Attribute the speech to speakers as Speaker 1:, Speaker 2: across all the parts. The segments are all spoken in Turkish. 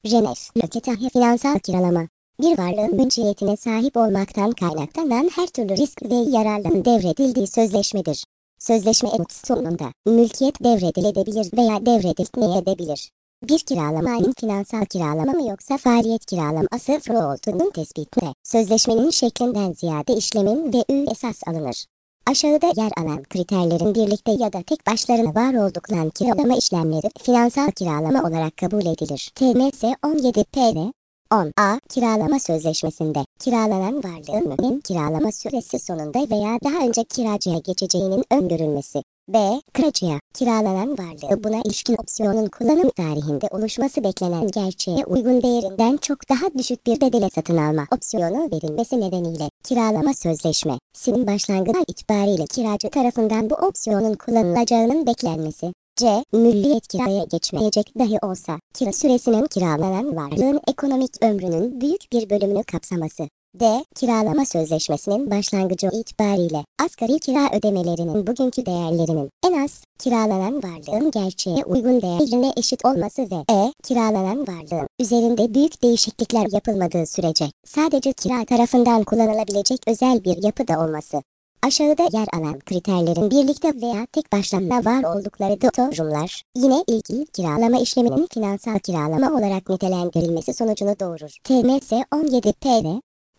Speaker 1: RMF, loketahe finansal kiralama. Bir varlığın mülkiyetine sahip olmaktan kaynaklanan her türlü risk ve yararların devredildiği sözleşmedir. Sözleşme sonunda mülkiyet devredilebilir veya devredilmeyebilir. Bir kiralamanın finansal kiralama mı yoksa faaliyet kiralaması olduğunun tespitine sözleşmenin şeklinden ziyade işlemin ve esas alınır. Aşağıda yer alan kriterlerin birlikte ya da tek başlarına var oldukları kiralama işlemleri finansal kiralama olarak kabul edilir. TMS 17 10A kiralama sözleşmesinde kiralanan varlığın kiralama süresi sonunda veya daha önce kiracıya geçeceğinin öngörülmesi. B. Kiracıya kiralanan varlığı buna ilişkin opsiyonun kullanım tarihinde oluşması beklenen gerçeğe uygun değerinden çok daha düşük bir bedele satın alma opsiyonu verilmesi nedeniyle kiralama sözleşmesinin başlangıcı itibariyle kiracı tarafından bu opsiyonun kullanılacağının beklenmesi. C. Mülkiyet kiraya geçmeyecek dahi olsa kira süresinin kiralanan varlığın ekonomik ömrünün büyük bir bölümünü kapsaması. D. Kiralama sözleşmesinin başlangıcı itibariyle asgari kira ödemelerinin bugünkü değerlerinin en az kiralanan varlığın gerçeğe uygun değerine eşit olması ve kiralanan varlığın üzerinde büyük değişiklikler yapılmadığı sürece sadece kira tarafından kullanılabilecek özel bir yapıda olması. Aşağıda yer alan kriterlerin birlikte veya tek başlarına var oldukları durumlar, yine ilgili kiralama işleminin finansal kiralama olarak nitelendirilmesi sonucunu doğurur. TMS 17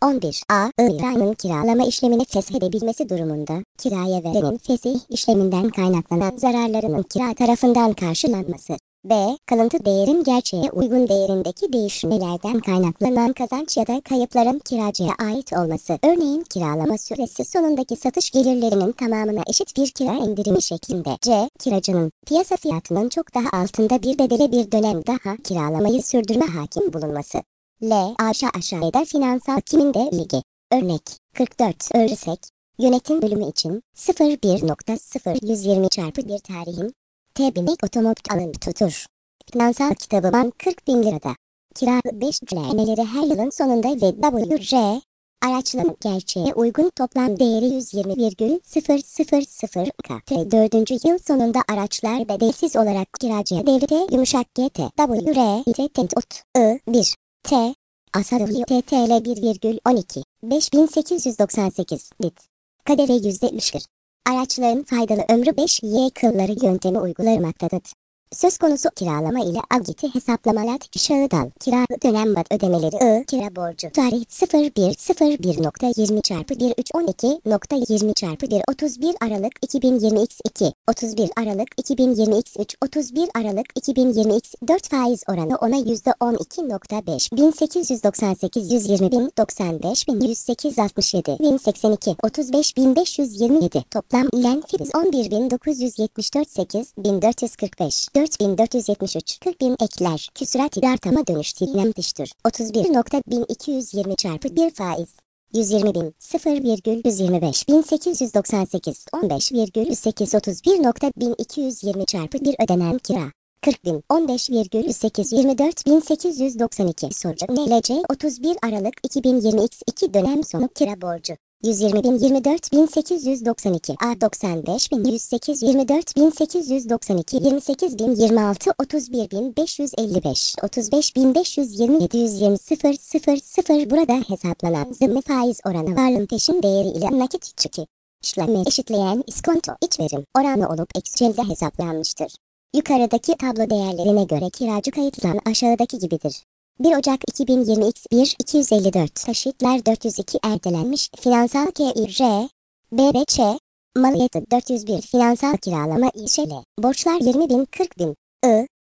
Speaker 1: 11A İran'ın kiralama işlemini feshedebilmesi durumunda, kiraya verenin fesih işleminden kaynaklanan zararlarının kira tarafından karşılanması. B. Kalıntı değerin gerçeğe uygun değerindeki değişmelerden kaynaklanan kazanç ya da kayıpların kiracıya ait olması. Örneğin kiralama süresi sonundaki satış gelirlerinin tamamına eşit bir kira indirimi şeklinde. C. Kiracının piyasa fiyatının çok daha altında bir bedele bir dönem daha kiralamayı sürdürme hakim bulunması. L. Aşağıda finansal kiminde ilgi. Örnek 44 Örsek yönetim bölümü için 01.0120 çarpı bir tarihin T-binek otomobil alın tutur. Finansal kitabı 40.000 lirada. Kira 5 TL'leri her yılın sonunda ve WR araçların gerçeğe uygun toplam değeri 120,000 K. 4. yıl sonunda araçlar bedelsiz olarak kiracıya devlete yumuşak GT WR I 1 T Asadoğlu TTL 1,12 5898 lit. KDV %3'tür. Araçların faydalı ömrü 5Y kılları yöntemi uygulanmaktadır. Söz konusu kiralama ile agiti hesaplamalar şahıdan kira dönem bat ödemeleri kira borcu tarih 01.01.20 çarpı 1312.20 çarpı 1 31 Aralık 2020 x2 31 Aralık 2020 x3 31 Aralık 2020 x4 faiz oranı ona %12.5 1898 120.095 1108 1082 35.527 toplam len fiz 11.974 8 1445 4473 40.000 ekler küsurat artama dönüştürülen 31.1220 çarpı 1 faiz 120.000 0,125 1898 15,8 31.1220 çarpı 1 ödenen kira 40.000 15,8 24.892 sonucu NLC 31 Aralık 2020 x2 dönem sonu kira borcu 120.000 24.892 A 95.108 24.892 28.026 31.555 35.527 120.000 burada hesaplanan zımni faiz oranı varlığın peşin değeri ile nakit çıkı işlemi eşitleyen iskonto iç verim oranı olup Excel'de hesaplanmıştır. Yukarıdaki tablo değerlerine göre kiracı kayıtlan aşağıdaki gibidir. 1 Ocak 2020 x1 254 taşıtlar 402 ertelenmiş finansal KİR BBÇ maliyeti 401 finansal kiralama İŞL borçlar 20.000 40.000